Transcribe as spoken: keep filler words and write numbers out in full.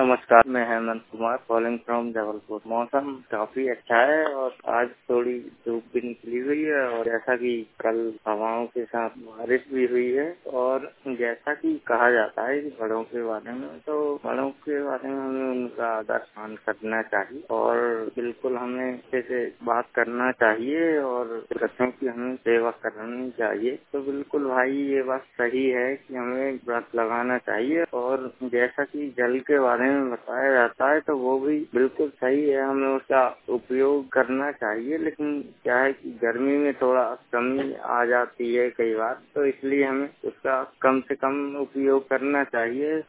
नमस्कार, मैं Hemant Kumar calling from Jabalpur. मौसम काफी अच्छा है और आज थोड़ी धूप भी निकली हुई है और जैसा कि कल हवाओं के साथ बारिश भी हुई है। और जैसा कि कहा जाता है कि बड़ों के बारे में, तो बड़ों के बारे में हमें उनका आदर मान करना चाहिए और बिल्कुल हमें अच्छे से बात करना चाहिए और बच्चों की हमें सेवा करनी चाहिए। तो बिल्कुल भाई ये बात सही है कि हमें वृक्ष लगाना चाहिए। और जैसा कि जल के बारे में बताया जाता है तो वो भी बिल्कुल सही है, हमें उसका उपयोग करना चाहिए। लेकिन क्या है कि गर्मी में थोड़ा कमी आ जाती है कई बार, तो इसलिए हमें उसका कम से कम उपयोग करना चाहिए।